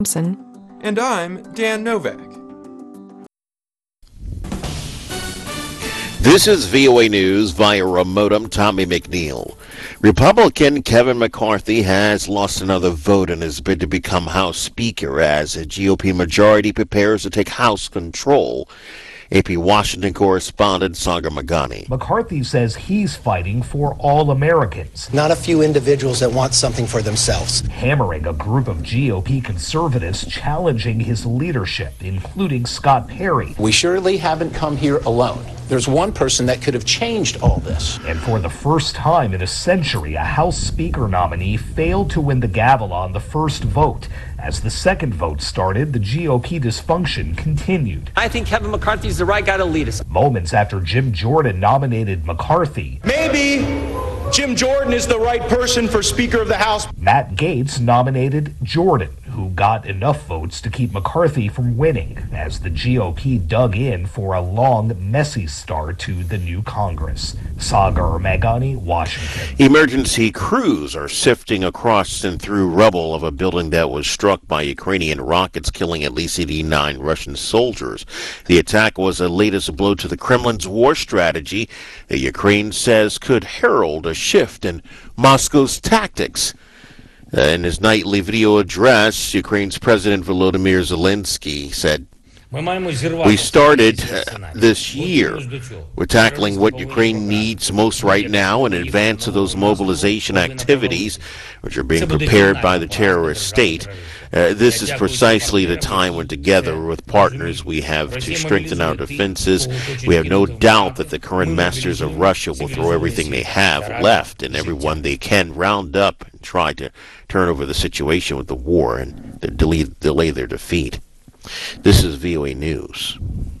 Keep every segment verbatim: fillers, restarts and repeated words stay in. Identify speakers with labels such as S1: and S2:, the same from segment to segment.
S1: And I'm Dan Novak.
S2: This is V O A News via remote. I'm Tommy McNeil. Republican Kevin McCarthy has lost another vote in his bid to become House Speaker as a G O P majority prepares to take House control. A P Washington correspondent Sagar Magani.
S3: McCarthy says he's fighting for all Americans.
S4: Not a few individuals that want something for themselves.
S3: Hammering a group of G O P conservatives challenging his leadership, including Scott Perry.
S5: We surely haven't come here alone. There's one person that could have changed all this.
S3: And for the first time in a century, a House Speaker nominee failed to win the gavel on the first vote. As the second vote started, the G O P dysfunction continued.
S6: I think Kevin McCarthy's the right guy to lead us.
S3: Moments after Jim Jordan nominated McCarthy,
S7: maybe Jim Jordan is the right person for Speaker of the House.
S3: Matt Gaetz nominated Jordan, who got enough votes to keep McCarthy from winning, as the G O P dug in for a long, messy start to the new Congress. Sagar Magani, Washington.
S2: Emergency crews are sifting across and through rubble of a building that was struck by Ukrainian rockets, killing at least eighty-nine Russian soldiers. The attack was the latest blow to the Kremlin's war strategy that Ukraine says could herald a shift in Moscow's tactics. Uh, in his nightly video address, Ukraine's President Volodymyr Zelensky said, "We started uh, this year. We're tackling what Ukraine needs most right now in advance of those mobilization activities, which are being prepared by the terrorist state. Uh, this is precisely the time when together with partners we have to strengthen our defenses. We have no doubt that the current masters of Russia will throw everything they have left and everyone they can round up and try to turn over the situation with the war and delay, delay their defeat." This is V O A News.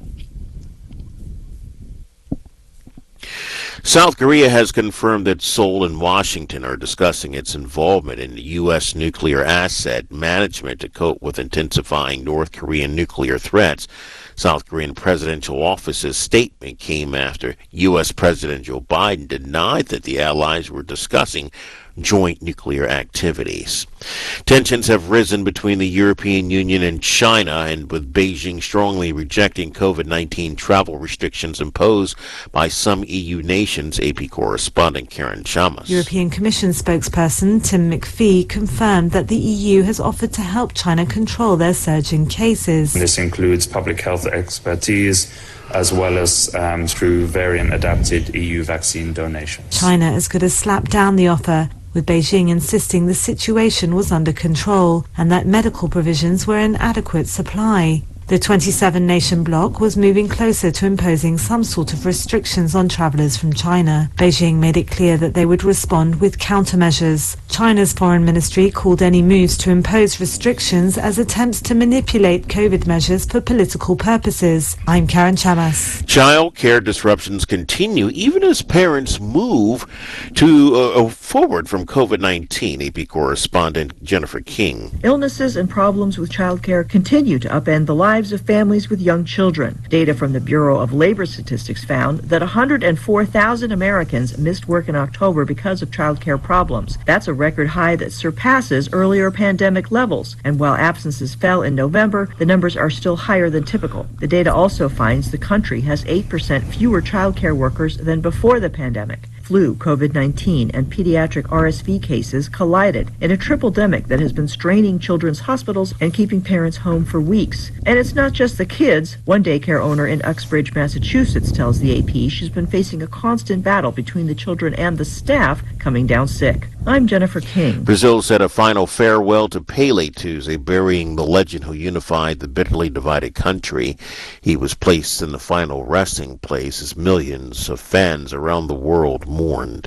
S2: South Korea has confirmed that Seoul and Washington are discussing its involvement in the U S nuclear asset management to cope with intensifying North Korean nuclear threats. South Korean presidential office's statement came after U S President Joe Biden denied that the allies were discussing joint nuclear activities. Tensions have risen between the European Union and China, and with Beijing strongly rejecting COVID nineteen travel restrictions imposed by some E U nations. A P correspondent Karen Chamas.
S8: European Commission spokesperson Tim McPhee confirmed that the E U has offered to help China control their surging cases.
S9: This includes public health expertise, as well as um, through variant-adapted E U vaccine donations.
S8: China as good as slapped down the offer, with Beijing insisting the situation was under control and that medical provisions were in adequate supply. The twenty-seven nation bloc was moving closer to imposing some sort of restrictions on travellers from China. Beijing made it clear that they would respond with countermeasures. China's foreign ministry called any moves to impose restrictions as attempts to manipulate COVID measures for political purposes. I'm Karen Chamas.
S2: Child care disruptions continue even as parents move to uh, forward from COVID nineteen. A P correspondent Jennifer King.
S10: Illnesses and problems with child care continue to upend the lives of families with young children. Data from the Bureau of Labor Statistics found that one hundred four thousand Americans missed work in October because of child care problems. That's a record high that surpasses earlier pandemic levels. And while absences fell in November, the numbers are still higher than typical. The data also finds the country has eight percent fewer child care workers than before the pandemic. Flu, COVID nineteen, and pediatric R S V cases collided in a triple-demic that has been straining children's hospitals and keeping parents home for weeks. And it's not just the kids. One daycare owner in Uxbridge, Massachusetts tells the A P she's been facing a constant battle between the children and the staff coming down sick. I'm Jennifer King.
S2: Brazil said a final farewell to Pele Tuesday, burying the legend who unified the bitterly divided country. He was placed in the final resting place as millions of fans around the world mourned.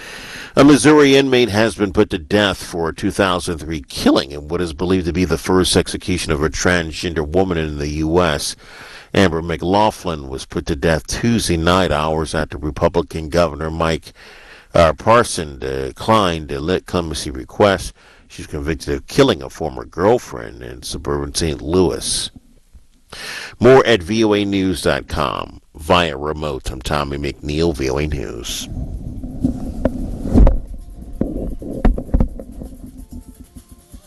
S2: A Missouri inmate has been put to death for a two thousand three killing in what is believed to be the first execution of a transgender woman in the U S Amber McLaughlin was put to death Tuesday night, hours after Republican Governor Mike uh, Parson declined a lit clemency request. She's convicted of killing a former girlfriend in suburban Saint Louis. More at V O A news dot com. Via remote, I'm Tommy McNeil, V O A News.